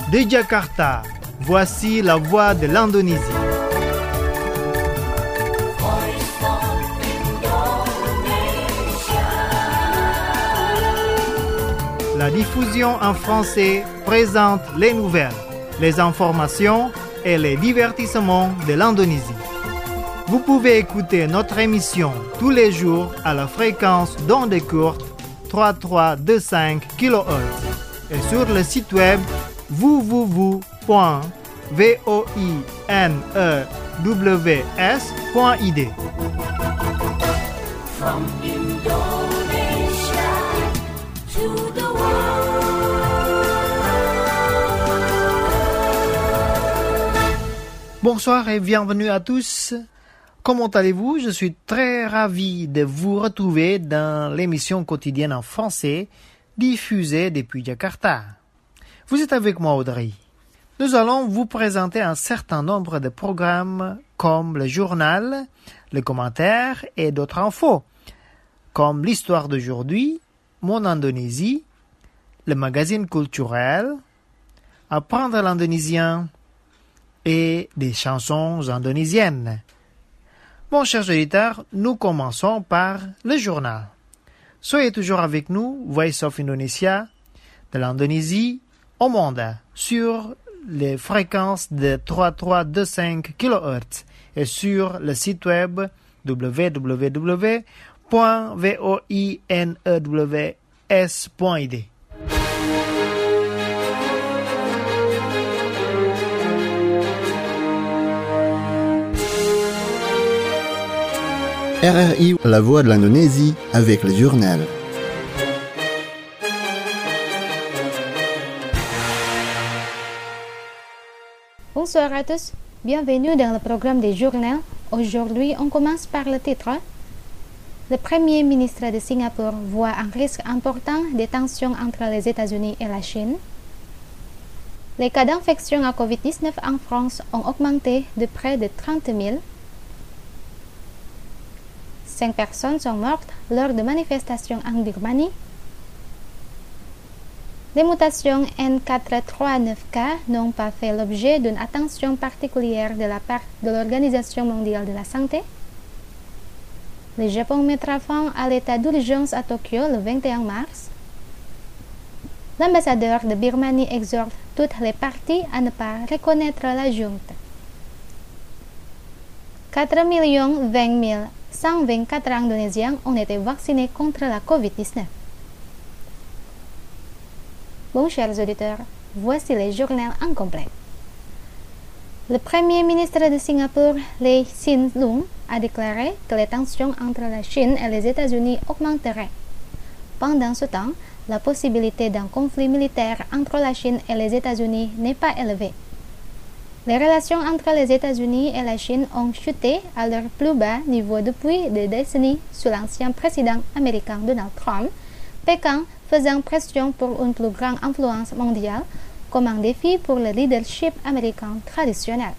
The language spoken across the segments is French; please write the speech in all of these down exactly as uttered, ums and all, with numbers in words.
De Jakarta, voici la voix de l'Indonésie. La diffusion en français présente les nouvelles, les informations et les divertissements de l'Indonésie. Vous pouvez écouter notre émission tous les jours à la fréquence d'ondes courtes trois mille trois cent vingt-cinq kilohertz et sur le site web w w w point voinews point i d. From Indonesia to the Bonsoir et bienvenue à tous. Comment allez-vous? Je suis très ravi de vous retrouver dans l'émission quotidienne en français diffusée depuis Jakarta. Vous êtes avec moi, Audrey. Nous allons vous présenter un certain nombre de programmes comme le journal, les commentaires et d'autres infos, comme l'histoire d'aujourd'hui, mon Indonésie, le magazine culturel, apprendre l'indonésien, et des chansons indonésiennes. Bon, chers auditeurs, nous commençons par le journal. Soyez toujours avec nous, Voice of Indonesia, de l'Indonésie au monde, sur les fréquences de trois mille trois cent vingt-cinq kilohertz et sur le site web w w w point voinews point i d. R R I, la voix de l'Indonésie, avec le journal. Bonsoir à tous, bienvenue dans le programme des journaux. Aujourd'hui, on commence par le titre. Le Premier ministre de Singapour voit un risque important de tensions entre les États-Unis et la Chine. Les cas d'infection à covid dix-neuf en France ont augmenté de près de trente mille. Cinq personnes sont mortes lors de manifestations en Birmanie. Les mutations N quatre cent trente-neuf K n'ont pas fait l'objet d'une attention particulière de la part de l'Organisation mondiale de la santé. Le Japon mettra fin à l'état d'urgence à Tokyo le vingt et un mars. L'ambassadeur de Birmanie exhorte toutes les parties à ne pas reconnaître la junte. quatre millions vingt mille cent vingt-quatre Indonésiens ont été vaccinés contre la covid dix-neuf. Bon, chers auditeurs, voici les journaux en complet. Le Premier ministre de Singapour, Lee Hsien Loong, a déclaré que les tensions entre la Chine et les États-Unis augmenteraient. Pendant ce temps, la possibilité d'un conflit militaire entre la Chine et les États-Unis n'est pas élevée. Les relations entre les États-Unis et la Chine ont chuté à leur plus bas niveau depuis des décennies sous l'ancien président américain Donald Trump, Pékin faisant pression pour une plus grande influence mondiale comme un défi pour le leadership américain traditionnel.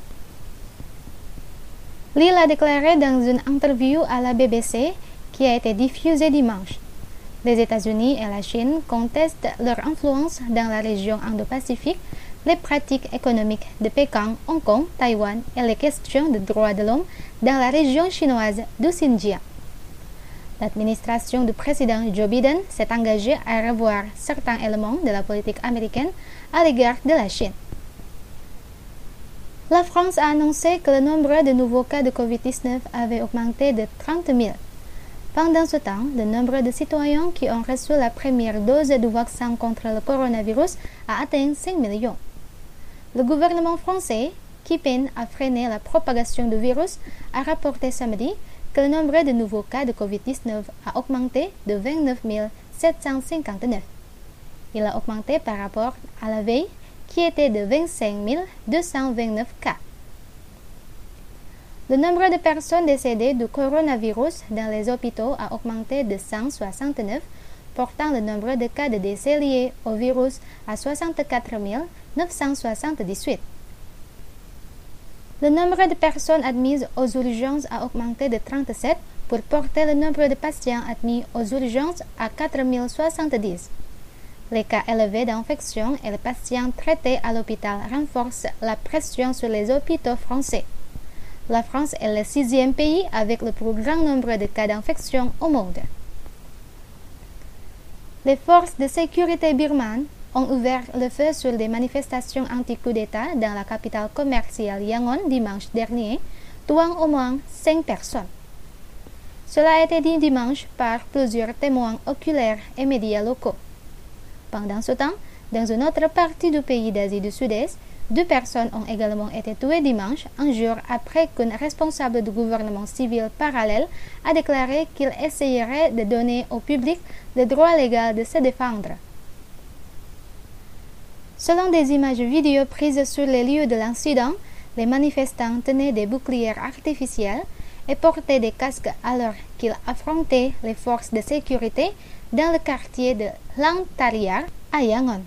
Lee l'a déclaré dans une interview à la B B C qui a été diffusée dimanche. Les États-Unis et la Chine contestent leur influence dans la région Indo-Pacifique, les pratiques économiques de Pékin, Hong Kong, Taïwan et les questions de droits de l'homme dans la région chinoise du Xinjiang. L'administration du président Joe Biden s'est engagée à revoir certains éléments de la politique américaine à l'égard de la Chine. La France a annoncé que le nombre de nouveaux cas de covid dix-neuf avait augmenté de trente mille. Pendant ce temps, le nombre de citoyens qui ont reçu la première dose du vaccin contre le coronavirus a atteint cinq millions. Le gouvernement français, qui peine à freiner la propagation du virus, a rapporté samedi que le nombre de nouveaux cas de covid dix-neuf a augmenté de vingt-neuf mille sept cent cinquante-neuf. Il a augmenté par rapport à la veille, qui était de vingt-cinq mille deux cent vingt-neuf cas. Le nombre de personnes décédées du coronavirus dans les hôpitaux a augmenté de cent soixante-neuf, portant le nombre de cas de décès liés au virus à soixante-quatre mille neuf cent soixante-dix-huit. Le nombre de personnes admises aux urgences a augmenté de trente-sept pour porter le nombre de patients admis aux urgences à quatre mille soixante-dix. Les cas élevés d'infection et les patients traités à l'hôpital renforcent la pression sur les hôpitaux français. La France est le sixième pays avec le plus grand nombre de cas d'infection au monde. Les forces de sécurité birmanes ont ouvert le feu sur des manifestations anti-coup d'État dans la capitale commerciale Yangon dimanche dernier, tuant au moins cinq personnes. Cela a été dit dimanche par plusieurs témoins oculaires et médias locaux. Pendant ce temps, dans une autre partie du pays d'Asie du Sud-Est, deux personnes ont également été tuées dimanche, un jour après qu'un responsable du gouvernement civil parallèle a déclaré qu'il essayerait de donner au public le droit légal de se défendre. Selon des images vidéo prises sur les lieux de l'incident, les manifestants tenaient des boucliers artificiels et portaient des casques alors qu'ils affrontaient les forces de sécurité dans le quartier de Langtariar à Yangon.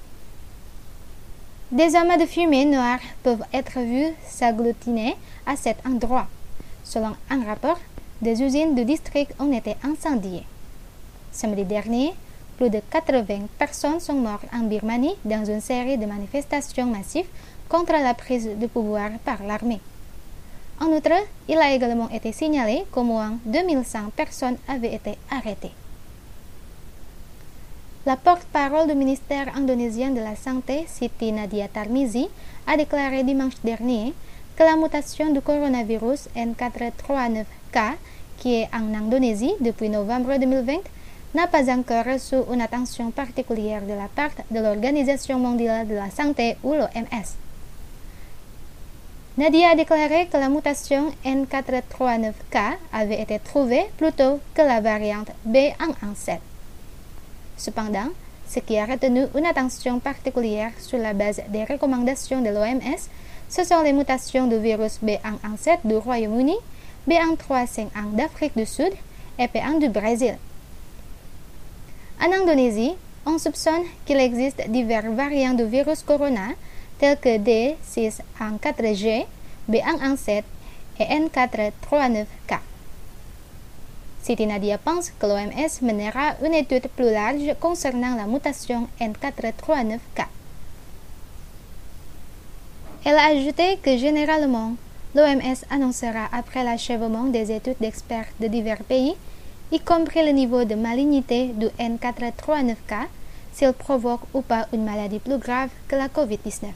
Des amas de fumée noire peuvent être vus s'agglutiner à cet endroit. Selon un rapport, des usines du district ont été incendiées. Samedi dernier, plus de quatre-vingts personnes sont mortes en Birmanie dans une série de manifestations massives contre la prise de pouvoir par l'armée. En outre, il a également été signalé qu'au moins deux mille cent personnes avaient été arrêtées. La porte-parole du ministère indonésien de la Santé, Siti Nadia Tarmizi, a déclaré dimanche dernier que la mutation du coronavirus N quatre cent trente-neuf K, qui est en Indonésie depuis novembre deux mille vingt, n'a pas encore reçu une attention particulière de la part de l'Organisation mondiale de la santé ou l'O M S. Nadia a déclaré que la mutation N quatre cent trente-neuf K avait été trouvée plus tôt que la variante B un un sept. Cependant, ce qui a retenu une attention particulière sur la base des recommandations de l'O M S, ce sont les mutations du virus B un un sept du Royaume-Uni, B un trois cinq un d'Afrique du Sud et P un du Brésil. En Indonésie, on soupçonne qu'il existe divers variants du virus corona tels que D six un quatre G, B un un sept et N quatre cent trente-neuf K. Siti Nadia pense que l'O M S mènera une étude plus large concernant la mutation N quatre cent trente-neuf K. Elle a ajouté que généralement, l'O M S annoncera après l'achèvement des études d'experts de divers pays, y compris le niveau de malignité du N quatre cent trente-neuf K, s'il provoque ou pas une maladie plus grave que la covid dix-neuf.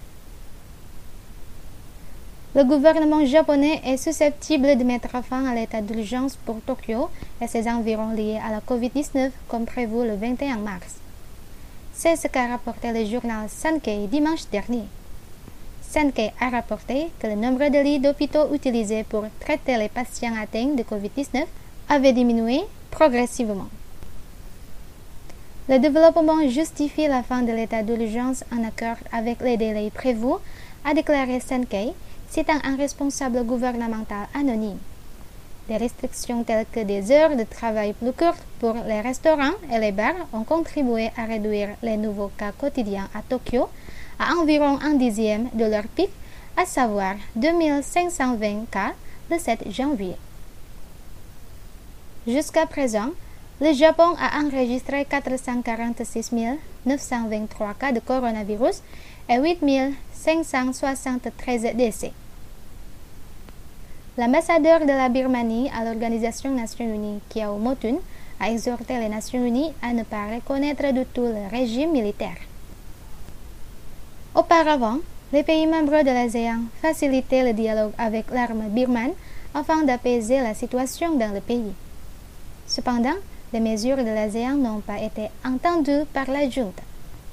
Le gouvernement japonais est susceptible de mettre fin à l'état d'urgence pour Tokyo et ses environs liés à la covid dix-neuf comme prévu le vingt et un mars. C'est ce qu'a rapporté le journal Sankei dimanche dernier. Sankei a rapporté que le nombre de lits d'hôpitaux utilisés pour traiter les patients atteints de covid dix-neuf avait diminué progressivement. Le développement justifie la fin de l'état d'urgence en accord avec les délais prévus, a déclaré Sankei, citant un responsable gouvernemental anonyme. Des restrictions telles que des heures de travail plus courtes pour les restaurants et les bars ont contribué à réduire les nouveaux cas quotidiens à Tokyo à environ un dixième de leur pic, à savoir deux mille cinq cent vingt cas le sept janvier. Jusqu'à présent, le Japon a enregistré quatre cent quarante-six mille neuf cent vingt-trois cas de coronavirus et huit mille cinq cent soixante-treize décès. L'ambassadeur de la Birmanie à l'Organisation des Nations Unies, Kyaw Moe Tun, a exhorté les Nations Unies à ne pas reconnaître du tout le régime militaire. Auparavant, les pays membres de l'ASEAN facilitaient le dialogue avec l'armée birmane afin d'apaiser la situation dans le pays. Cependant, les mesures de l'ASEAN n'ont pas été entendues par la junte.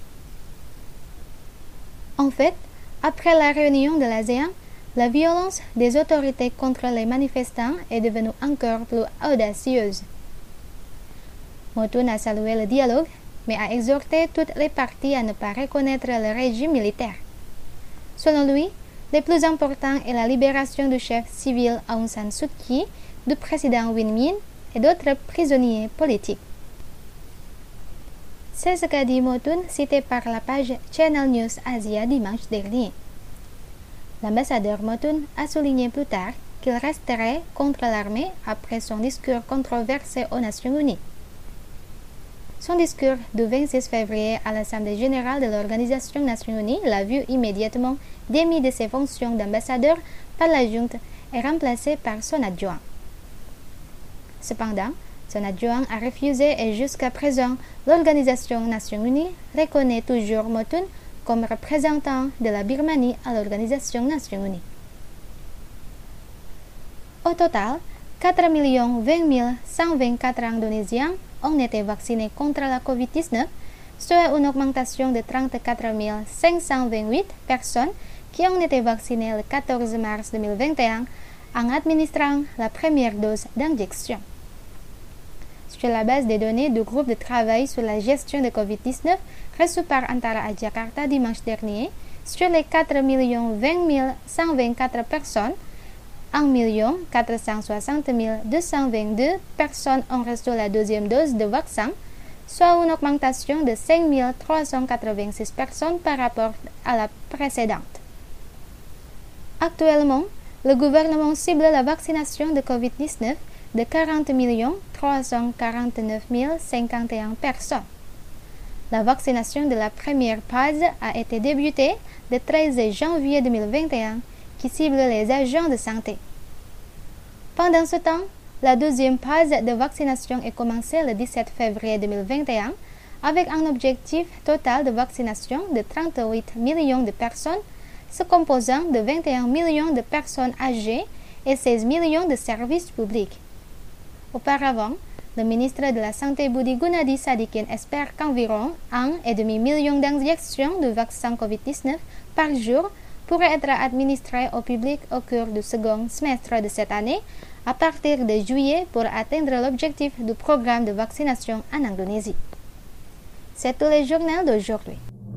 En fait, après la réunion de l'ASEAN, la violence des autorités contre les manifestants est devenue encore plus audacieuse. Moe Tun a salué le dialogue, mais a exhorté toutes les parties à ne pas reconnaître le régime militaire. Selon lui, le plus important est la libération du chef civil Aung San Suu Kyi, du président Win Myint et d'autres prisonniers politiques. C'est ce qu'a dit Moe Tun, cité par la page Channel News Asia dimanche dernier. L'ambassadeur Moe Tun a souligné plus tard qu'il resterait contre l'armée après son discours controversé aux Nations Unies. Son discours du vingt-six février à l'Assemblée générale de l'Organisation des Nations Unies l'a vu immédiatement démis de ses fonctions d'ambassadeur par la junte et remplacé par son adjoint. Cependant, son adjoint a refusé et jusqu'à présent, l'Organisation des Nations Unies reconnaît toujours Motun comme représentant de la Birmanie à l'Organisation des Nations Unies. Au total, quatre millions vingt mille cent vingt-quatre Indonésiens ont été vaccinés contre la covid dix-neuf, soit une augmentation de trente-quatre mille cinq cent vingt-huit personnes qui ont été vaccinées le quatorze mars deux mille vingt et un en administrant la première dose d'injection. Sur la base des données du groupe de travail sur la gestion de covid dix-neuf reçu par Antara à Jakarta dimanche dernier, sur les quatre millions vingt mille cent vingt-quatre personnes, un million quatre cent soixante mille deux cent vingt-deux personnes ont reçu la deuxième dose de vaccin, soit une augmentation de cinq mille trois cent quatre-vingt-six personnes par rapport à la précédente. Actuellement, le gouvernement cible la vaccination de covid dix-neuf de quarante millions trois cent quarante-neuf mille cinquante et un personnes. La vaccination de la première phase a été débutée le treize janvier deux mille vingt et un, qui cible les agents de santé. Pendant ce temps, la deuxième phase de vaccination est commencée le dix-sept février deux mille vingt et un avec un objectif total de vaccination de trente-huit millions de personnes, se composant de vingt et un millions de personnes âgées et seize millions de services publics. Auparavant, le ministre de la Santé Budi Gunadi Sadikin espère qu'environ un virgule cinq million d'injections de vaccin covid dix-neuf par jour pourraient être administrées au public au cours du second semestre de cette année, à partir de juillet pour atteindre l'objectif du programme de vaccination en Indonésie. C'est tout le journal d'aujourd'hui.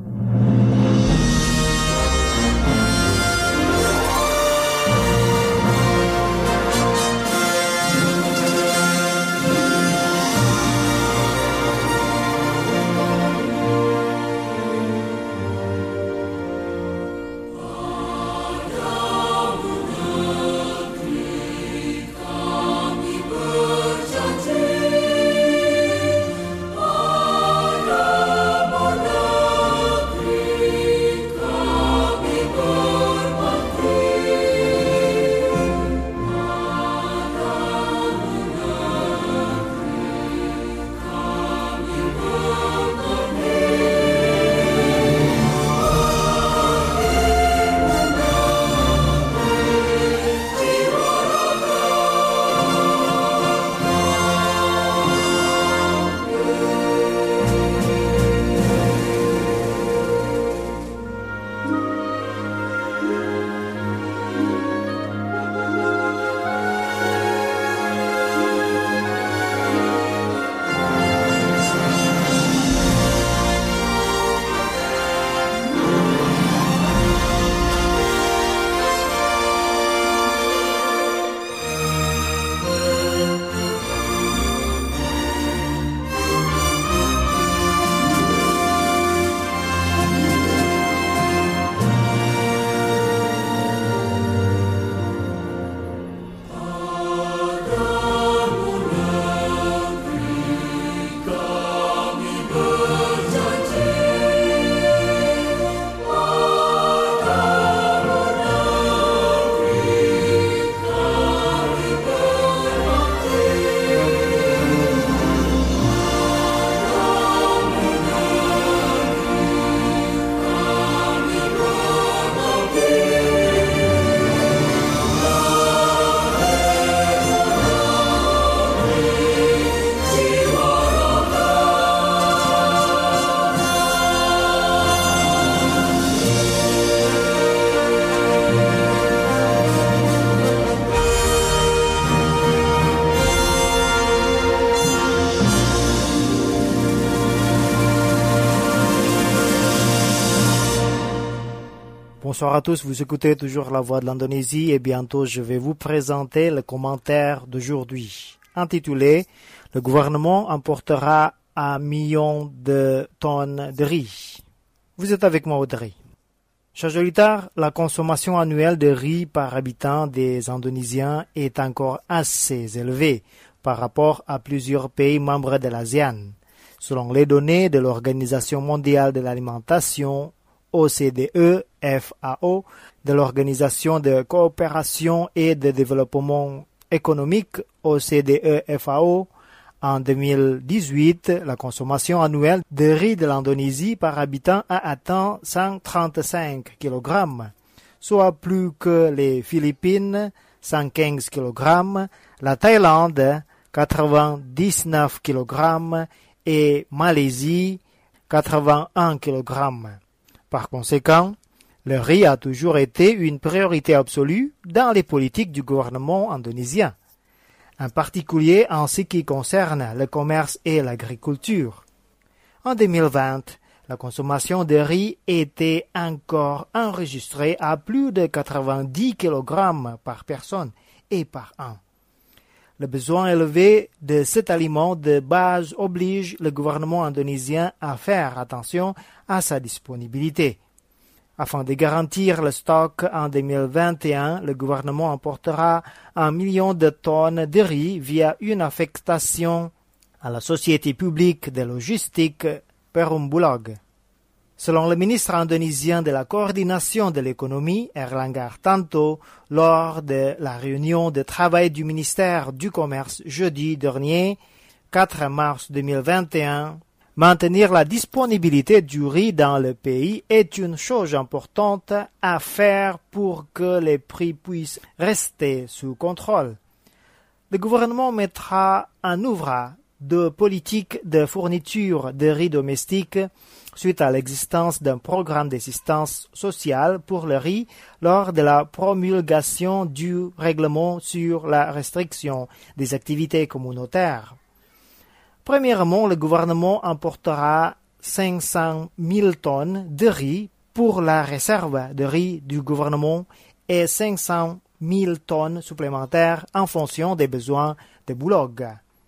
Bonsoir à tous, vous écoutez toujours La Voix de l'Indonésie et bientôt je vais vous présenter le commentaire d'aujourd'hui intitulé « Le gouvernement importera un million de tonnes de riz ». Vous êtes avec moi Audrey. Chers auditeurs, la consommation annuelle de riz par habitant des Indonésiens est encore assez élevée par rapport à plusieurs pays membres de l'ASEAN. Selon les données de l'Organisation mondiale de l'alimentation, O C D E, F A O, de l'Organisation de coopération et de développement économique, O C D E F A O, en deux mille dix-huit, la consommation annuelle de riz de l'Indonésie par habitant a atteint cent trente-cinq kilogrammes, soit plus que les Philippines, cent quinze kilogrammes, la Thaïlande, quatre-vingt-dix-neuf kilogrammes, et Malaisie, quatre-vingt-un kilogrammes. Par conséquent, le riz a toujours été une priorité absolue dans les politiques du gouvernement indonésien, en particulier en ce qui concerne le commerce et l'agriculture. En deux mille vingt, la consommation de riz était encore enregistrée à plus de quatre-vingt-dix kilogrammes par personne et par an. Le besoin élevé de cet aliment de base oblige le gouvernement indonésien à faire attention à sa disponibilité. Afin de garantir le stock en deux mille vingt et un, le gouvernement importera un million de tonnes de riz via une affectation à la Société publique de logistique Perumbulog. Selon le ministre indonésien de la coordination de l'économie, Erlangga Hartanto, lors de la réunion de travail du ministère du Commerce jeudi dernier, quatre mars deux mille vingt et un, maintenir la disponibilité du riz dans le pays est une chose importante à faire pour que les prix puissent rester sous contrôle. Le gouvernement mettra en œuvre de politiques de fourniture de riz domestique suite à l'existence d'un programme d'assistance sociale pour le riz lors de la promulgation du règlement sur la restriction des activités communautaires. Premièrement, le gouvernement importera cinq cent mille tonnes de riz pour la réserve de riz du gouvernement et cinq cent mille tonnes supplémentaires en fonction des besoins de Bulog.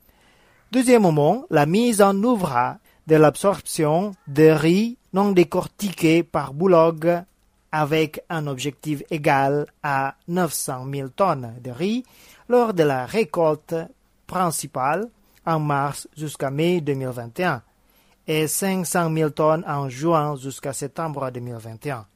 Deuxièmement, la mise en œuvre de l'absorption de riz non décortiqué par Bulog avec un objectif égal à neuf cent mille tonnes de riz lors de la récolte principale en mars jusqu'à mai deux mille vingt et un et cinq cent mille tonnes en juin jusqu'à septembre deux mille vingt et un.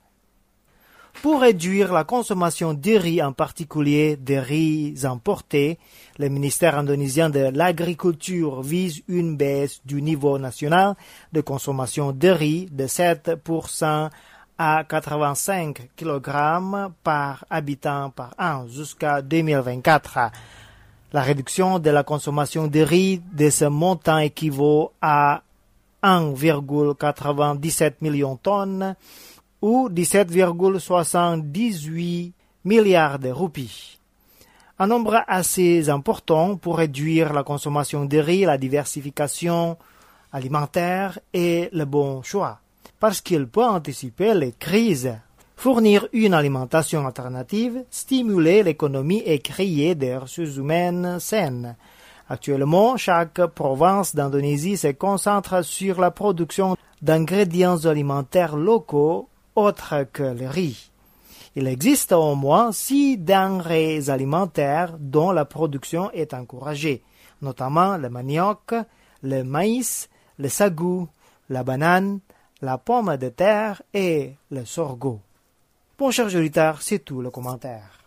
Pour réduire la consommation de riz, en particulier des riz importés, le ministère indonésien de l'Agriculture vise une baisse du niveau national de consommation de riz de sept pour cent à quatre-vingt-cinq kilogrammes par habitant par an jusqu'à deux mille vingt-quatre. La réduction de la consommation de riz de ce montant équivaut à un virgule quatre-vingt-dix-sept million de tonnes ou dix-sept virgule soixante-dix-huit milliards de roupies. Un nombre assez important pour réduire la consommation de riz, la diversification alimentaire et le bon choix, parce qu'il peut anticiper les crises, fournir une alimentation alternative, stimuler l'économie et créer des ressources humaines saines. Actuellement, chaque province d'Indonésie se concentre sur la production d'ingrédients alimentaires locaux autres que le riz. Il existe au moins six denrées alimentaires dont la production est encouragée, notamment le manioc, le maïs, le sagou, la banane, la pomme de terre et le sorgho. Bon, chers auditeurs, c'est tout le commentaire.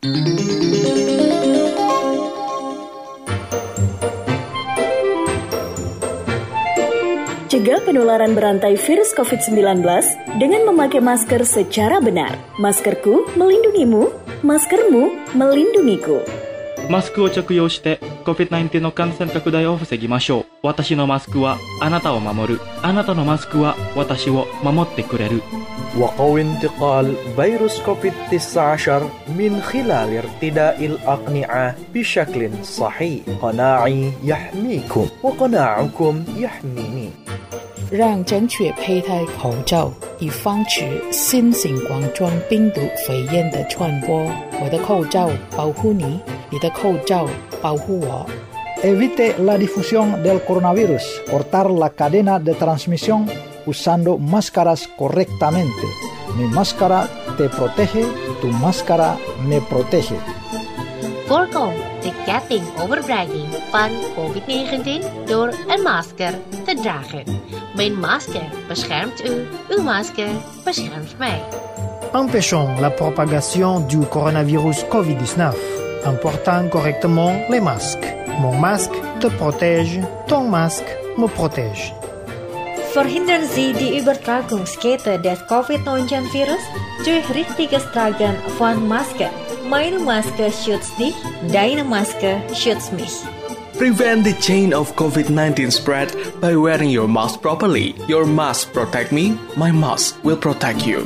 Cegah penularan berantai virus covid sembilan belas dengan memakai masker secara benar. Maskerku melindungimu, maskermu melindungiku. マスクを着用して コビッドナインティーン の感染拡大を防ぎましょう。私のマスクはあなたを守る。あなたのマスクは私を守ってくれる。 وقوي انتقال فيروس كوفيد تسعة عشر من خلال ارتداء الأقنعة بشكل صحيح. قناعي يحميكم وقناعكم يحميني. 让正确佩戴口罩，以防止新型冠状病毒肺炎的传播。我的口罩保护你，你的口罩保护我。 Evite la difusión del coronavirus. Cortar la cadena de transmisión usando máscaras correctamente. Mi máscara te protege, tu máscara me protege. Voorkom de getting overbragging van covid negentien door een masker te dragen. Mijn masker beschermt u, uw masker beschermt mij. Empêchons la propagation du coronavirus covid dix-neuf en portant correctement les masques. Mon masque te protège, ton masque me protège. Verhindern Sie die Übertragungskette des covid neunzehn Virus durch richtiges Tragen von Maske. Meine Maske schützt dich, deine Maske schützt mich. Prevent the chain of covid nineteen spread by wearing your mask properly. Your mask protect me, my mask will protect you.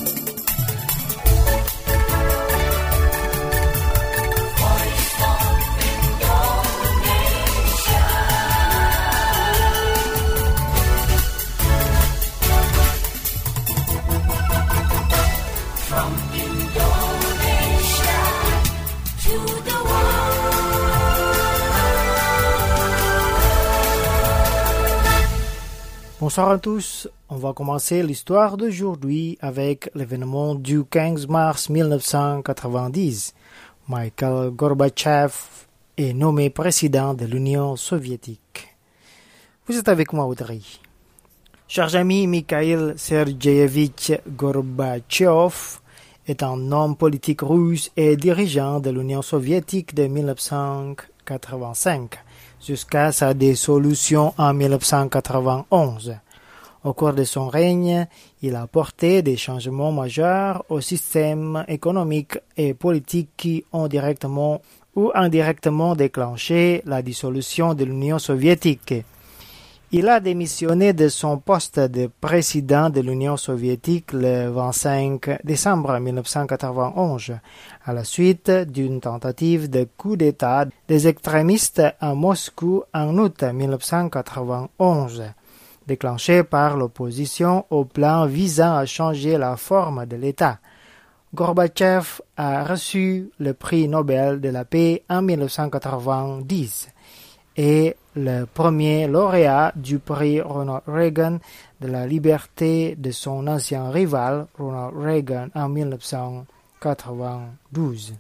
Bonsoir à tous, on va commencer l'histoire d'aujourd'hui avec l'événement du quinze mars mille neuf cent quatre-vingt-dix. Mikhail Gorbatchev est nommé président de l'Union soviétique. Vous êtes avec moi, Audrey. Chers amis, Mikhail Sergeyevich Gorbatchev est un homme politique russe et dirigeant de l'Union soviétique de mille neuf cent quatre-vingt-cinq. Jusqu'à sa dissolution en mille neuf cent quatre-vingt-onze. Au cours de son règne, il a apporté des changements majeurs au système économique et politique qui ont directement ou indirectement déclenché la dissolution de l'Union soviétique. Il a démissionné de son poste de président de l'Union soviétique le vingt-cinq décembre mille neuf cent quatre-vingt-onze, à la suite d'une tentative de coup d'État des extrémistes à Moscou en août mille neuf cent quatre-vingt-onze, déclenchée par l'opposition au plan visant à changer la forme de l'État. Gorbatchev a reçu le prix Nobel de la paix en mille neuf cent quatre-vingt-dix et le premier lauréat du prix Ronald Reagan de la liberté de son ancien rival Ronald Reagan en mille neuf cent quatre-vingt-douze.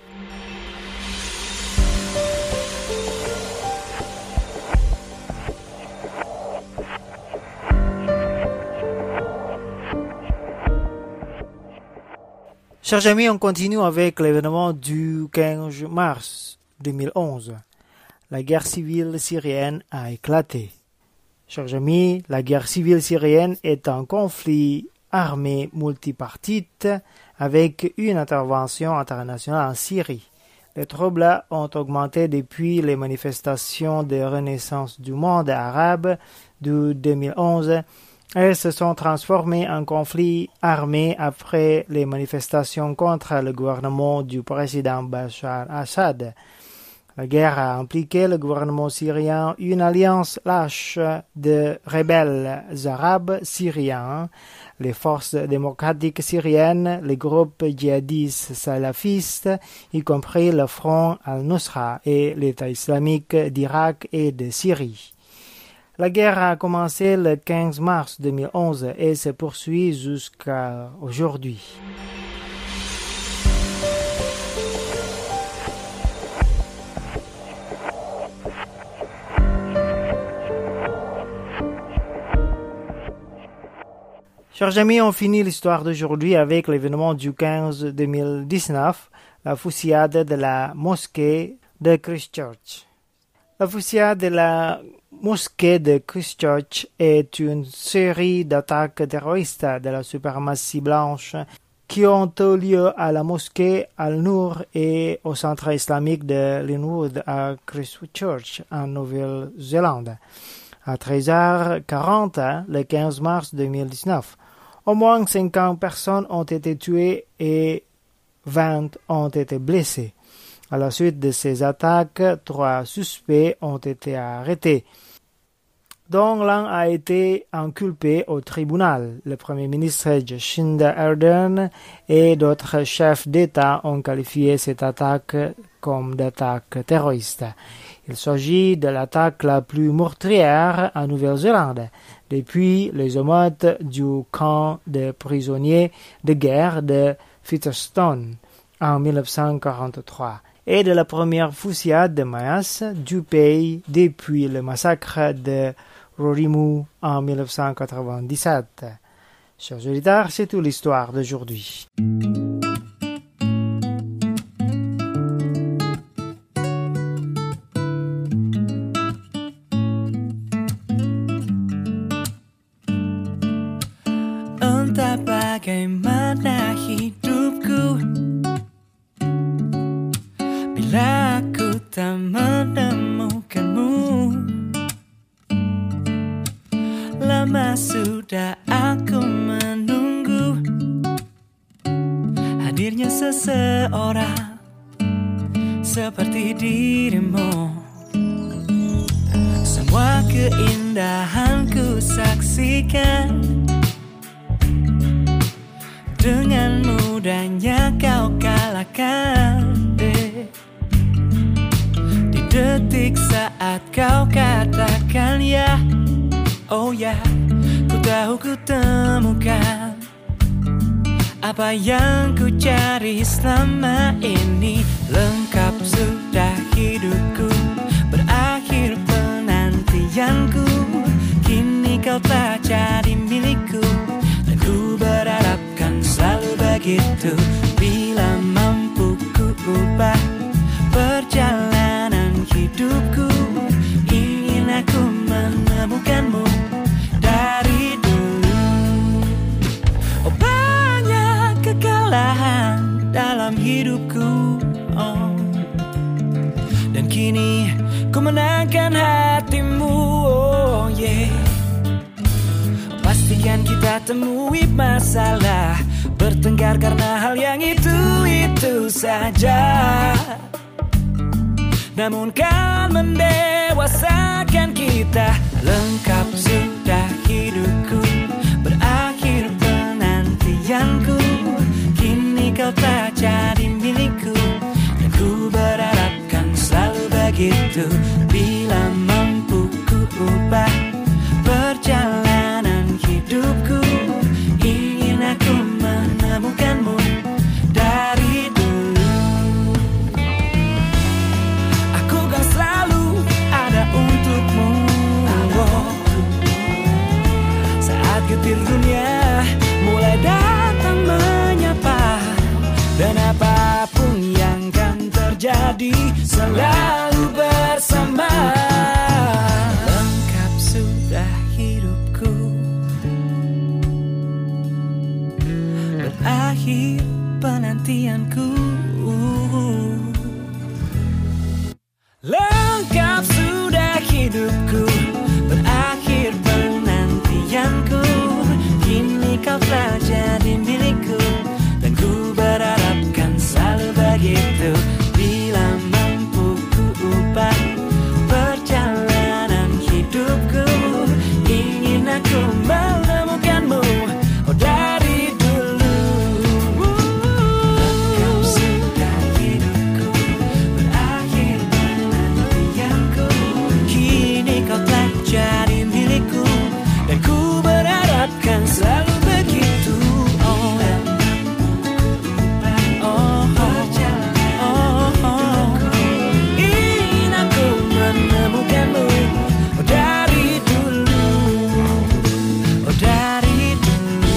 Chers amis, on continue avec l'événement du quinze mars deux mille onze. La guerre civile syrienne a éclaté. Chers amis, la guerre civile syrienne est un conflit armé multipartite avec une intervention internationale en Syrie. Les troubles ont augmenté depuis les manifestations de renaissance du monde arabe de deux mille onze et se sont transformés en conflit armé après les manifestations contre le gouvernement du président Bachar Assad. La guerre a impliqué le gouvernement syrien, une alliance lâche de rebelles arabes syriens, les forces démocratiques syriennes, les groupes djihadistes salafistes, y compris le Front al-Nusra et l'État islamique d'Irak et de Syrie. La guerre a commencé le quinze mars deux mille onze et se poursuit jusqu'à aujourd'hui. Chers amis, on finit l'histoire d'aujourd'hui avec l'événement du quinze deux mille dix-neuf, la fusillade de la mosquée de Christchurch. La fusillade de la mosquée de Christchurch est une série d'attaques terroristes de la suprématie blanche qui ont eu lieu à la mosquée Al-Nour et au centre islamique de Linwood à Christchurch, en Nouvelle-Zélande, à treize heures quarante le quinze mars deux mille dix-neuf. Au moins cinquante personnes ont été tuées et vingt ont été blessées. À la suite de ces attaques, trois suspects ont été arrêtés, dont l'un a été inculpé au tribunal. Le Premier ministre Jacinda Ardern et d'autres chefs d'État ont qualifié cette attaque comme d'attaque terroriste. Il s'agit de l'attaque la plus meurtrière en Nouvelle-Zélande depuis les émeutes du camp de prisonniers de guerre de Featherston en mille neuf cent quarante-trois et de la première fusillade de masse du pays depuis le massacre de Rorimu en dix-neuf cent quatre-vingt-dix-sept. Chers auditeurs, c'est toute l'histoire d'aujourd'hui. Entah bagaimana hidupku bila ku tak menemukanmu. Lama sudah aku menunggu hadirnya seseorang seperti dirimu. Semua keindahan ku saksikan, dengan mudahnya kau kalahkan. eh. Di detik saat kau katakan ya, oh ya, ku tahu ku temukan apa yang ku cari selama ini. Lengkap sudah hidupku, berakhir penantianku. Kini kau tak jadi milikku, dan ku berharapkan selalu begitu. Bila mampu ku ubah perjalanan hidupku, ingin aku menemukanmu dari dulu. Oh, banyak kekalahan dalam hidupku, oh. Dan kini ku menangkan hatimu, oh yeah. Pastikan kita temui masalah, bertengkar karena hal yang itu-itu saja. Namun kan mendewasakan kita. Lengkap sudah hidupku, berakhir penantianku. Kini kau tak jadi milikku, dan ku berharapkan selalu begitu. Bila mampu ku ubah perjalanan hidupku, ingin aku menemukanmu dari dulu. Aku kan selalu ada untukmu, oh. Saat getir dunia mulai datang menyapa, dan apapun yang kan terjadi selalu bersama. Lengkap sudah hidupku, berakhir penantianku. Lengkap sudah hidupku, berakhir penantianku. Kini kau telah jadi milikku, dan ku berharapkan selalu begitu. Bila mampu ku ubah perjalanan hidupku, ingin aku menemukanmu, oh dari dulu. Lengkap sudah hidupku, berakhir penantianku. Kini kau telah jadi milikku, dan ku berharapkan selalu begitu. Oh, oh, oh, oh. Ingin aku menemukanmu, oh dari dulu, oh dari dulu.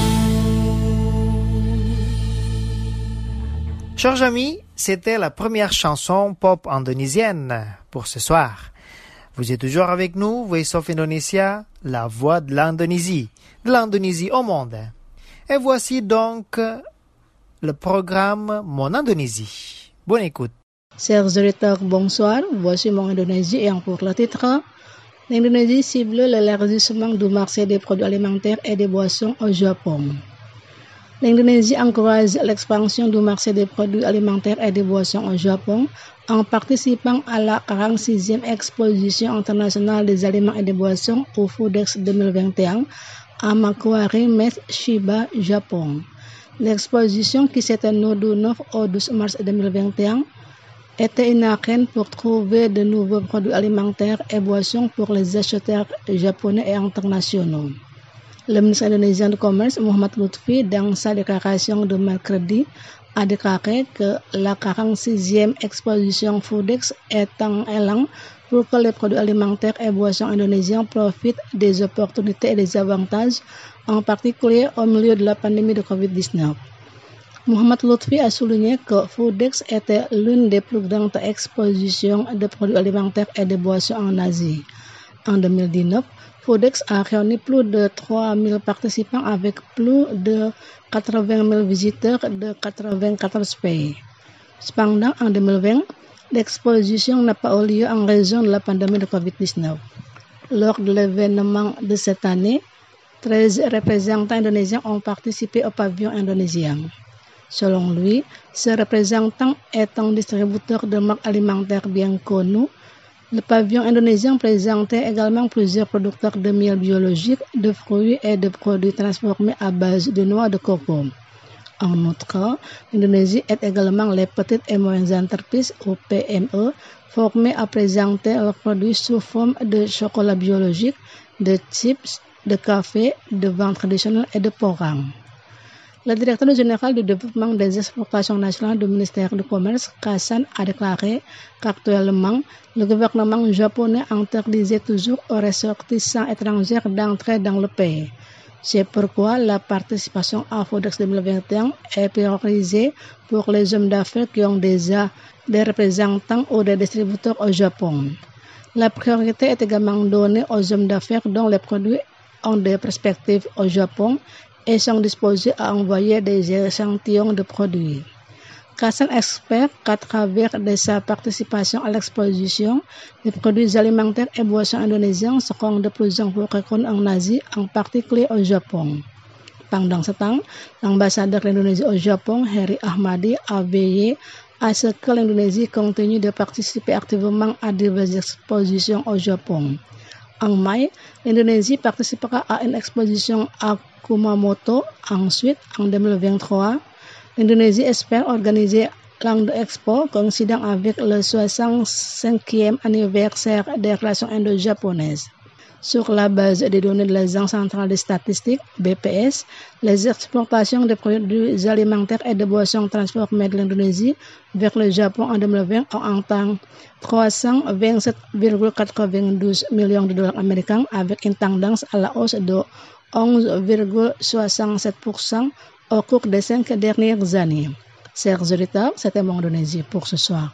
Chers amis, c'était la première chanson pop indonésienne pour ce soir. Vous êtes toujours avec nous, Voice of Indonesia, la voix de l'Indonésie, de l'Indonésie au monde. Et voici donc le programme Mon Indonésie. Bonne écoute. Chers auditeurs, bonsoir. Voici Mon Indonésie et pour le titre. L'Indonésie cible l'élargissement du marché des produits alimentaires et des boissons au Japon. L'Indonésie encourage l'expansion du marché des produits alimentaires et des boissons au Japon en participant à la quarante-sixième exposition internationale des aliments et des boissons au Foodex deux mille vingt et un à Macquarie Messe Shiba, Japon. L'exposition, qui s'est tenue du neuf au douze mars deux mille vingt et un, était une arène pour trouver de nouveaux produits alimentaires et boissons pour les acheteurs japonais et internationaux. Le ministre indonésien du Commerce, Muhammad Lutfi, dans sa déclaration de mercredi, a déclaré que la quarante-sixième exposition Foodex est un élan pour que les produits alimentaires et boissons indonésiens profitent des opportunités et des avantages, en particulier au milieu de la pandémie de covid dix-neuf. Muhammad Lutfi a souligné que Foodex était l'une des plus grandes expositions de produits alimentaires et de boissons en Asie. En deux mille dix-neuf, Foodex a réuni plus de trois mille participants avec plus de quatre-vingt mille visiteurs de quatre-vingt-quatorze pays. Cependant, en deux mille vingt, l'exposition n'a pas eu lieu en raison de la pandémie de covid dix-neuf. Lors de l'événement de cette année, treize représentants indonésiens ont participé au pavillon indonésien. Selon lui, ce représentant est un distributeur de marques alimentaires bien connu. Le pavillon indonésien présentait également plusieurs producteurs de miel biologique, de fruits et de produits transformés à base de noix de coco. En outre, l'Indonésie aide également les petites et moyennes entreprises, ou P M E, formées à présenter leurs produits sous forme de chocolat biologique, de chips, de café, de vin traditionnel et de porang. Le directeur général du développement des exportations nationales du ministère du Commerce, Kassan, a déclaré qu'actuellement, le gouvernement japonais interdisait toujours aux ressortissants étrangers d'entrer dans le pays. C'est pourquoi la participation à Foodex deux mille vingt et un est priorisée pour les hommes d'affaires qui ont déjà des représentants ou des distributeurs au Japon. La priorité est également donnée aux hommes d'affaires dont les produits ont des perspectives au Japon et sont disposés à envoyer des échantillons de produits. Kassan espère qu'à travers de sa participation à l'exposition, les produits alimentaires et boissons indonésiens seront de plus en plus reconnus en Asie, en particulier au Japon. Pendant ce temps, l'ambassadeur de l'Indonésie au Japon, Heri Ahmadi, a veillé à ce que l'Indonésie continue de participer activement à diverses expositions au Japon. En mai, l'Indonésie participera à une exposition à Kumamoto. Ensuite, en deux mille vingt-trois, l'Indonésie espère organiser l'Indo Expo coïncidant avec le soixante-cinquième anniversaire des relations indo-japonaises. Sur la base des données de l'Agence centrale des statistiques, B P S, les exportations de produits alimentaires et de boissons transformées de l'Indonésie vers le Japon en deux mille vingt ont atteint trois cent vingt-sept virgule quatre-vingt-douze millions de dollars américains avec une tendance à la hausse de onze virgule soixante-sept pour cent au cours des cinq dernières années. Chers auditeurs, c'était mon Indonésie pour ce soir.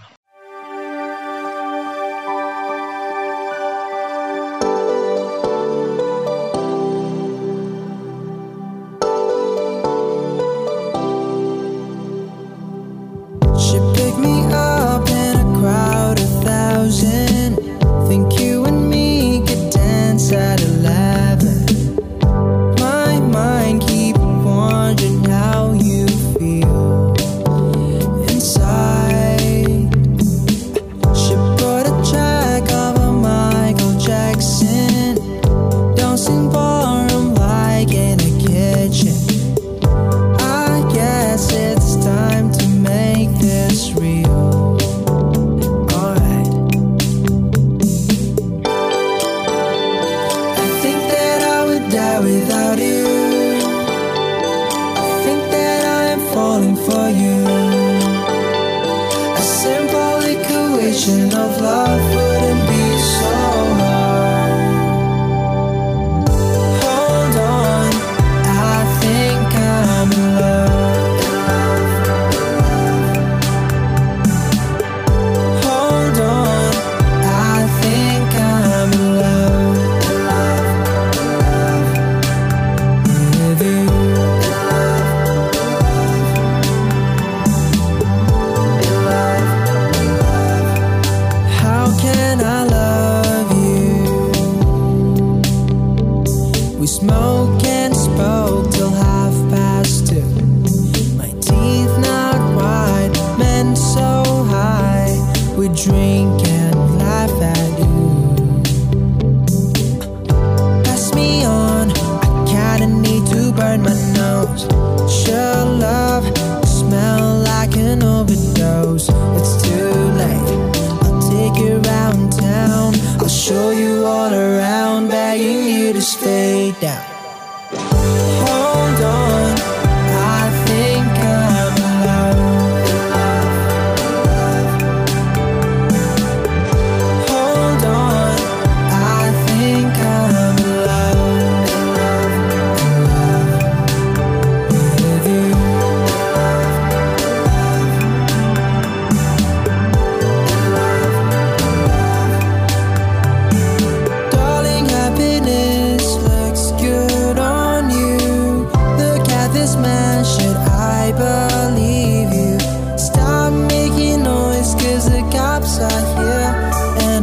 Hold on, I think I'm alone.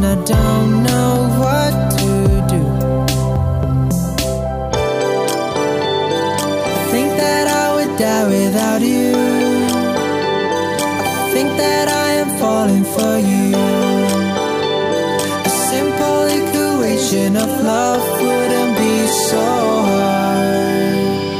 I don't know what to do. I think that I would die without you. I think that I am falling for you. A simple equation of love wouldn't be so hard.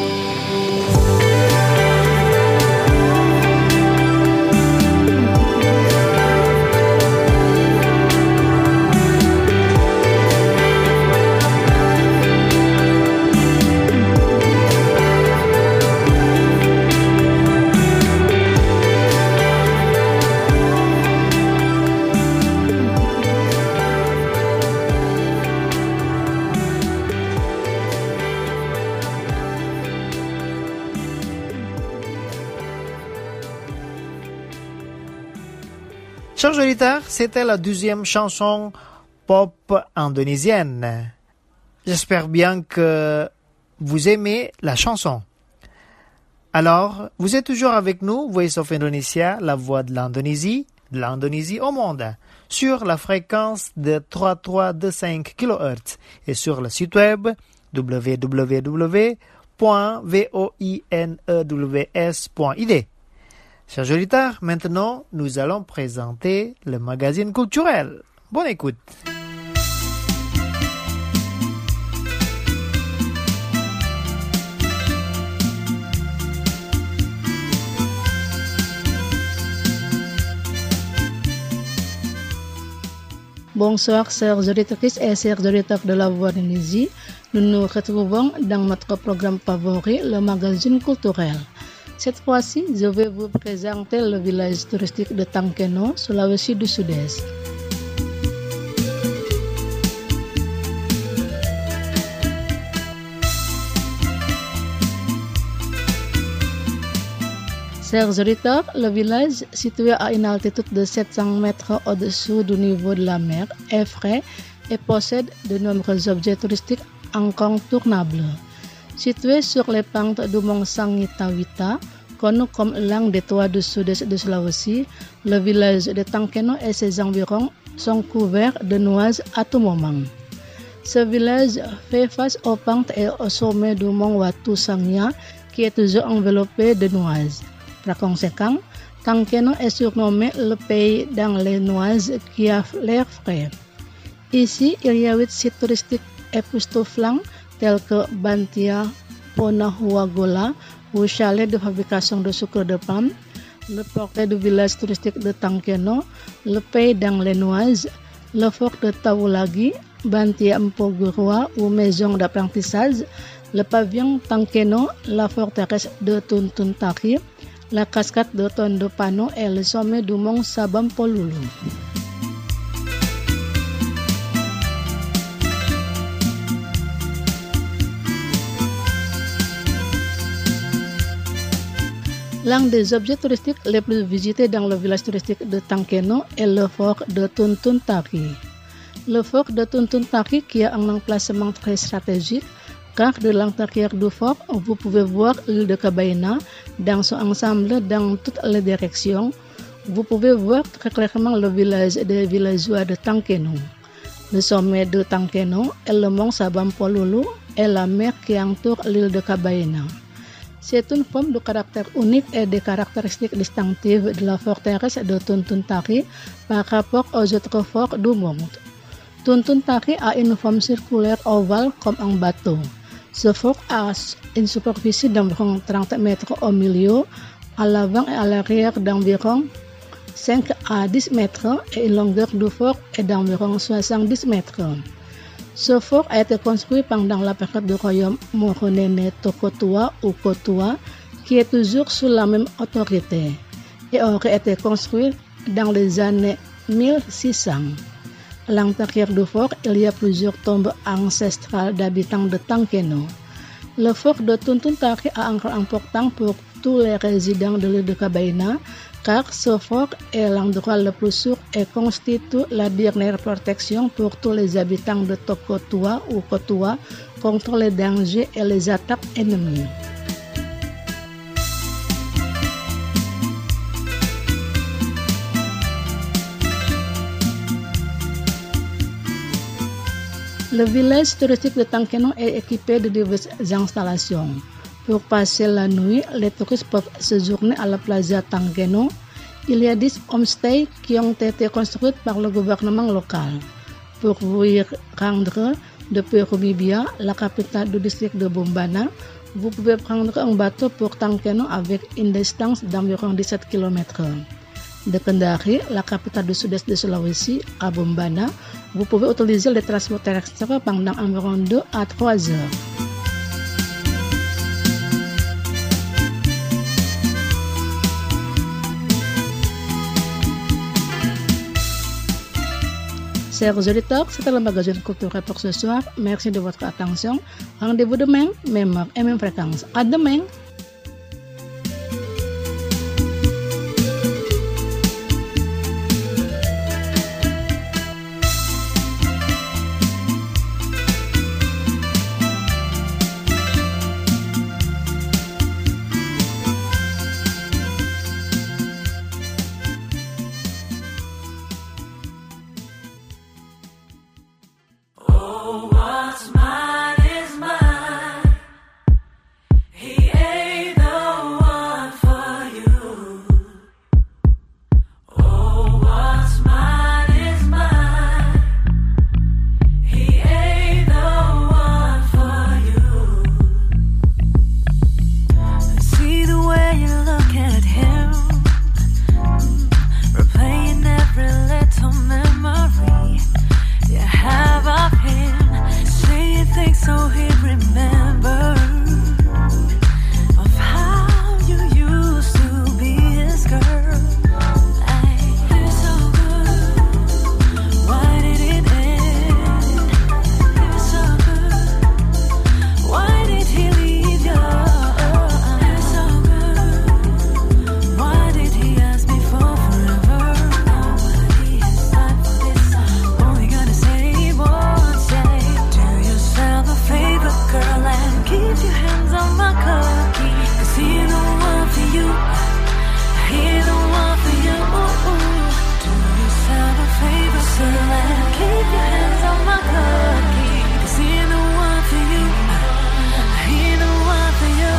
Chers auditeurs, c'était la deuxième chanson pop indonésienne. J'espère bien que vous aimez la chanson. Alors, vous êtes toujours avec nous, Voice of Indonesia, la voix de l'Indonésie, de l'Indonésie au monde, sur la fréquence de trois mille trois cent vingt-cinq kilohertz et sur le site web w w w point voinews point i d. Chers auditeurs, maintenant, nous allons présenter le magazine culturel. Bonne écoute. Bonsoir, chers auditrices et chers auditeurs de la Voix d'Indonésie. Nous nous retrouvons dans notre programme favori, le magazine culturel. Cette fois-ci, je vais vous présenter le village touristique de Tangkeno, Sulawesi du Sud-Est. Chers auditeurs, le village, situé à une altitude de sept cents mètres au-dessous du niveau de la mer, est frais et possède de nombreux objets touristiques incontournables. Situé sur les pentes du mont Sangitawita, connu comme l'un des toits du sud-est de Sulawesi, le village de Tangkeno et ses environs sont couverts de noises à tout moment. Ce village fait face aux pentes et au sommet du mont Watu Sangya, qui est toujours enveloppé de noises. Par conséquent, Tangkeno est surnommé le pays dans les noises qui a l'air frais. Ici, il y a huit sites touristiques époustouflants tels que Bantia Ponahuagola, ou chalet de fabrication de sucre de palme, le portail du village touristique de Tangkeno, le pays dans les noises, le fort de Tawulagi, Bantia Mpogurua ou maison d'apprentissage, le pavillon Tangkeno, la forteresse de Tuntuntaki, la cascade de Tondopano et le sommet du mont Sabampolulu. L'un des objets touristiques les plus visités dans le village touristique de Tangkeno est le fort de Tuntuntaki. Le fort de Tuntuntaki, qui a un emplacement très stratégique, car de l'intérieur du fort, vous pouvez voir l'île de Kabaina dans son ensemble dans toutes les directions. Vous pouvez voir très clairement le village des villageois de Tangkeno. Le sommet de Tangkeno est le mont Sabampolulu et la mer qui entoure l'île de Kabaina. C'est une forme de caractère unique et des caractéristiques distinctives de la forteresse de Tuntuntaki par rapport aux autres forts du monde. Tuntuntaki a une forme circulaire ovale comme un bateau. Ce fort a une superficie d'environ trente mètres au milieu, à l'avant et à l'arrière d'environ cinq à dix mètres et une longueur du fort est d'environ soixante-dix mètres. Ce fort a été construit pendant la période du royaume Moronene Tokotua ou Kotua, qui est toujours sous la même autorité, et aurait été construit dans les années mille six cents. À l'intérieur du fort, il y a plusieurs tombes ancestrales d'habitants de Tangkeno. Le fort de Tuntuntaki a un rôle important pour tous les résidents de l'île de Kabaina, car ce fort est l'endroit le plus sûr et constitue la dernière protection pour tous les habitants de Tokotua ou Kotua contre les dangers et les attaques ennemies. Le village touristique de Tangkeno est équipé de diverses installations. Pour passer la nuit, les touristes peuvent séjourner à la plaza Tangkeno. Il y a dix homestays qui ont été construits par le gouvernement local. Pour vous y rendre depuis Rumibia, la capitale du district de Bombana, vous pouvez prendre un bateau pour Tangkeno avec une distance d'environ dix-sept kilomètres. De Kendari, la capitale du sud-est de Sulawesi, à Bombana, vous pouvez utiliser les transports terrestres pendant environ deux à trois heures. Chers auditeurs, c'était le magazine culturel pour ce soir. Merci de votre attention. Rendez-vous demain, même heure et même fréquence. À demain! What's mine is mine. He ain't the one for you. Oh, what's mine is mine. He ain't the one for you. See the way you look at him, replaying every little memory you have of him. Say you think so he'd remember of how you used to be his girl. Ay, you're so good. Why did it end? You're so good. Why did he leave you? You're so good. Why did he ask me for forever? Nobody has time for this. I'm only gonna say one say. Do yourself a favor, girl, and keep your hands on my cookie. Cause he the one for you. He the one for you. Do yourself a favor, girl, and keep your hands on my cookie. Cause he the one for you. He the one for you.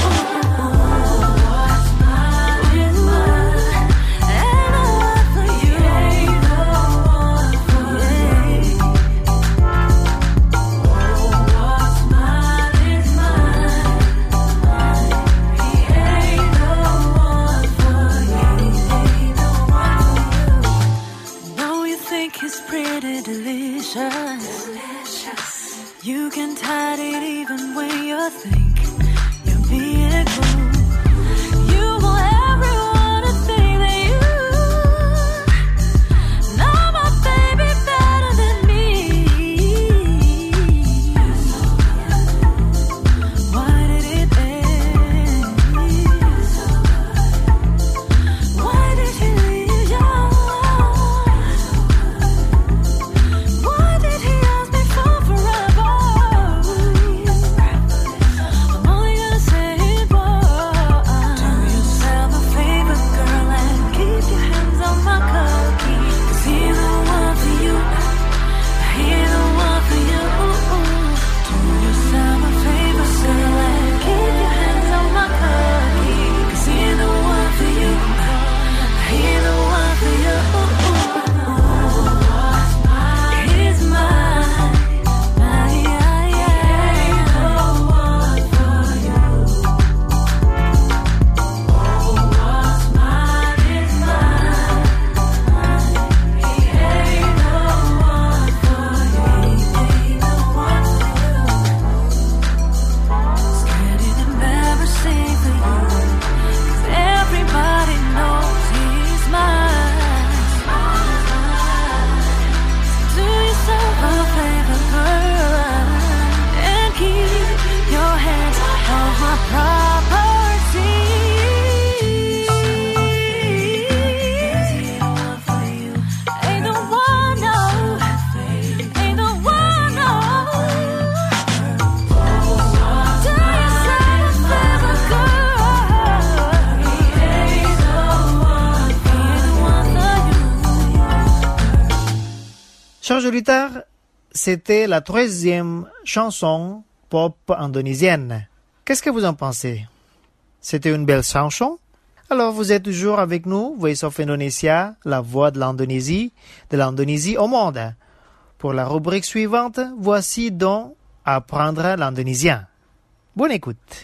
What's mine is mine. Ain't no one for you. Ain't no one for you. What's mine is mine. He ain't the one for you. Ain't the one for you. Know you think he's pretty delicious. You can hide it even when you think you're being cool. You want everyone to think that you know my baby better than me. Why did it end? Why did he leave you? Why did he ask me for forever? I'm only gonna say it once. Do yourself a favor, girl, and keep your hands on my cookie. Cause he the one for you. He the one for you. Do yourself a favor, girl, and keep your hands on my cookie. Cause he the one for you. He the one for you. What's mine is mine. Mine, yeah, yeah. Ain't no one for you. What's mine is mine. He ain't no one for you. Ain't no one for you. Scared and embarrassing for you. Cause everybody knows he's mine. Do yourself a favor, girl, and keep your hands off my property. Ain't the one, no. Ain't the one, no. Do yourself a favor, girl. He ain't the one for you. Chers auditeurs, c'était la troisième chanson pop indonésienne. Qu'est-ce que vous en pensez? C'était une belle chanson? Alors, vous êtes toujours avec nous, Voice of Indonesia, la voix de l'Indonésie, de l'Indonésie au monde. Pour la rubrique suivante, voici donc Apprendre l'indonésien. Bonne écoute.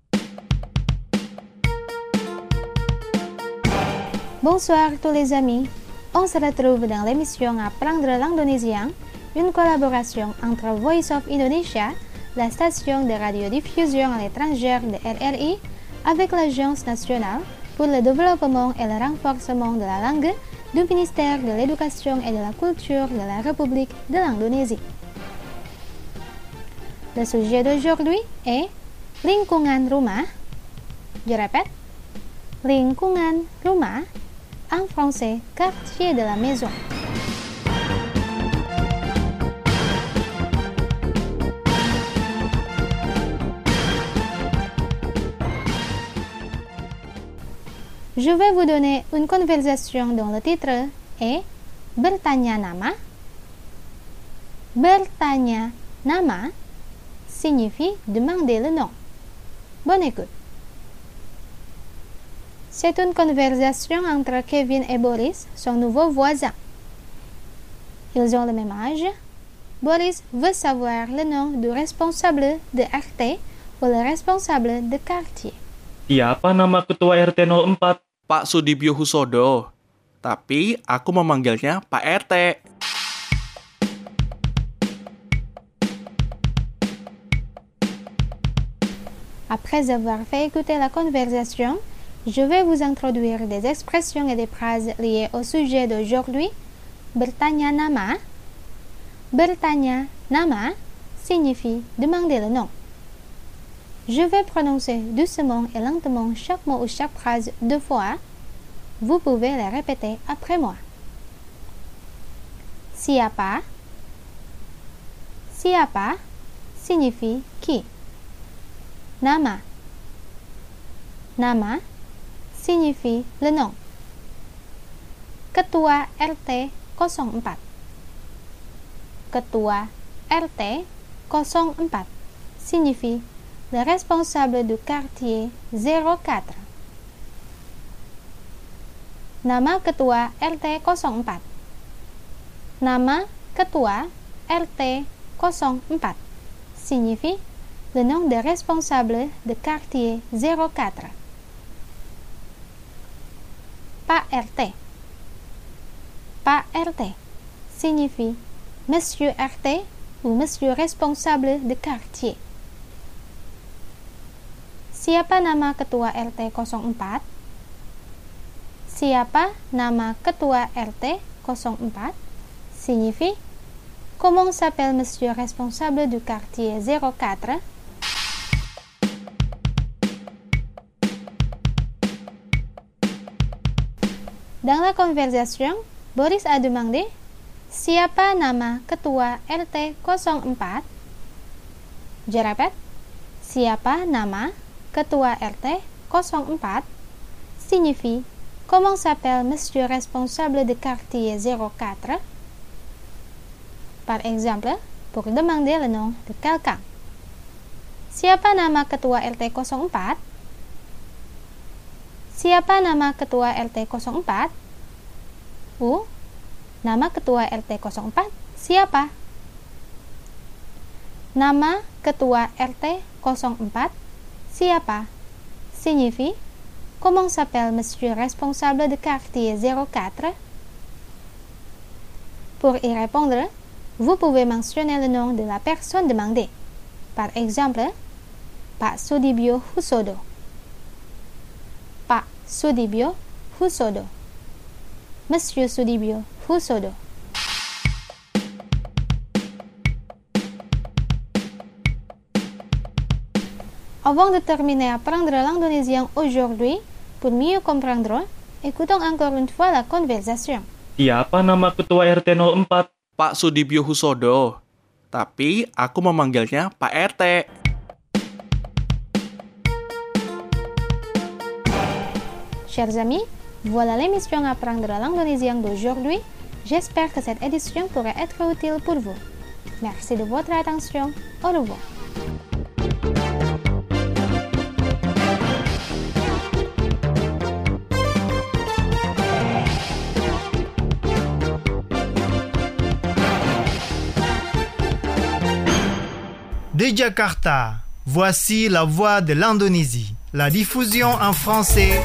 Bonsoir tous les amis. On se retrouve dans l'émission Apprendre l'indonésien, une collaboration entre Voice of Indonesia, la station de radiodiffusion à l'étranger de R R I, avec l'Agence nationale pour le développement et le renforcement de la langue du ministère de l'Éducation et de la Culture de la République de l'Indonésie. Le sujet d'aujourd'hui est lingkungan rumah. Je répète, lingkungan rumah, en français, quartier de la maison. Je vais vous donner une conversation dont le titre est Bertanya nama. Bertanya nama signifie demander le nom. Bonne écoute. C'est une conversation entre Kevin et Boris, son nouveau voisin. Ils ont le même âge. Boris veut savoir le nom du responsable de R T ou le responsable de quartier. Siapa nama ketua R T nol empat? Pak Sudibyo Husodo. Tapi aku memanggilnya Pak R T. Après avoir fait écouter la conversation, je vais vous introduire des expressions et des phrases liées au sujet d'aujourd'hui. Bertanya nama. Bertanya nama signifie demander le nom. Je vais prononcer doucement et lentement chaque mot ou chaque phrase deux fois. Vous pouvez les répéter après moi. Siapa. Siapa signifie qui. Nama. Nama signifie le nom. Ketua R T nol empat. Ketua R T nol empat signifie le responsable du quartier zéro quatre. Nama ketua R T nol empat. Nama ketua R T nol empat signifie le nom des responsables de quartier zéro quatre. Pak R T. Pak R T signifie Monsieur R T ou Monsieur responsable de quartier. Siapa nama ketua R T nol empat? Siapa nama ketua R T nol empat signifie comment s'appelle Monsieur responsable du quartier zéro quatre? Dans la conversation, Boris a demandé siapa nama ketua R T nol empat? Je répète, siapa nama ketua R T nol empat signifie comment s'appelle Monsieur responsable de quartier zéro quatre? Par exemple, pour demander le nom de quelqu'un. Siapa nama ketua R T nol empat? Siapa nama ketua R T nol empat? Ou nama ketua R T nol empat siapa? Nama ketua R T nol empat siapa signifie comment s'appelle Monsieur responsable de quartier zéro quatre? Pour y répondre, vous pouvez mentionner le nom de la personne demandée. Par exemple, Pak Sudibyo Husodo. Pak Sudibyo Husodo. Monsieur Sudibyo Husodo. Avant de terminer à apprendre l'indonésien aujourd'hui, pour mieux comprendre, écoutons encore une fois la conversation. Siapa nama ketua R T nol empat? Pak Sudibyo Husodo. Tapi aku memanggilnya Pak R T. Chers amis, voilà l'émission Apprendre l'indonésien d'aujourd'hui. J'espère que cette édition pourrait être utile pour vous. Merci de votre attention. Au revoir. De Jakarta, voici la voix de l'Indonésie. La diffusion en français.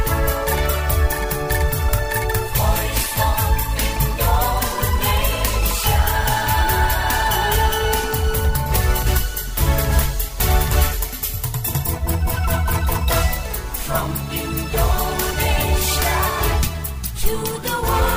From Indonesia to the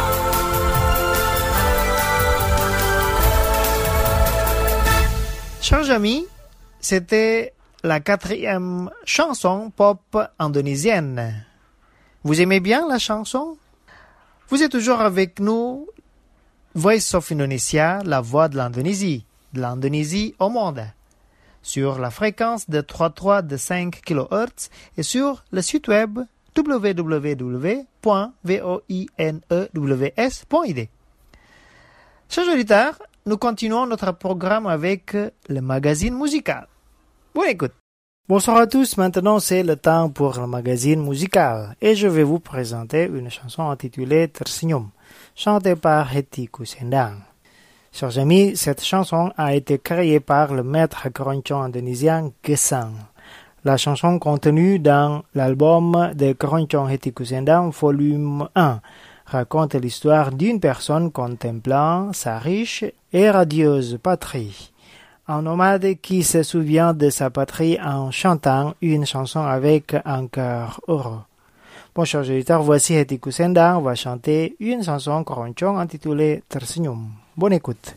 Chers amis, c'était la quatrième chanson pop indonésienne. Vous aimez bien la chanson? Vous êtes toujours avec nous, Voice of Indonesia, la voix de l'Indonésie, de l'Indonésie au monde, sur la fréquence de trente-trois virgule cinq kilohertz et sur le site web w w w point voinews point i d. Chers auditeurs, nous continuons notre programme avec le magazine musical. Bonne écoute. Bonsoir à tous, maintenant c'est le temps pour le magazine musical et je vais vous présenter une chanson intitulée Tersenyum, chantée par Hetty Koes Endang. Chers amis, cette chanson a été créée par le maître keroncong indonésien Gesang. La chanson contenue dans l'album de keroncong Hetty Koes Endang volume un raconte l'histoire d'une personne contemplant sa riche et radieuse patrie. Un nomade qui se souvient de sa patrie en chantant une chanson avec un cœur heureux. Bon, chers auditeurs, voici Hetty Koes Endang va chanter une chanson keroncong intitulée Tersenyum. Bonne écoute.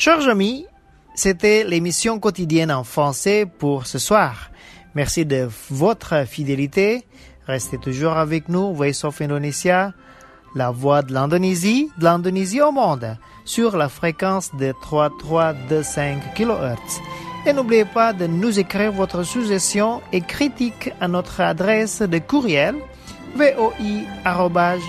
Chers amis, c'était l'émission quotidienne en français pour ce soir. Merci de votre fidélité. Restez toujours avec nous, Voice of Indonesia, la voix de l'Indonésie, de l'Indonésie au monde, sur la fréquence de trois mille trois cent vingt-cinq kilohertz. Et n'oubliez pas de nous écrire votre suggestion et critique à notre adresse de courriel voi arobase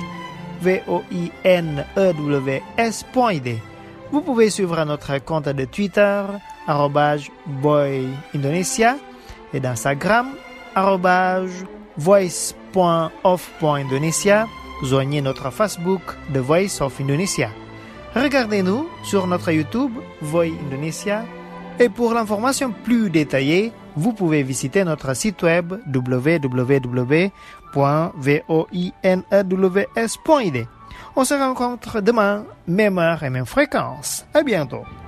voinews point d. Vous pouvez suivre notre compte de Twitter arobase voindonesia et d'Instagram arobase voice point of point indonesia. Joignez notre Facebook The Voice of Indonesia. Regardez-nous sur notre YouTube Voi Indonesia. Et pour l'information plus détaillée, vous pouvez visiter notre site web w w w point voinews point d. On se rencontre demain, même heure et même fréquence. À bientôt.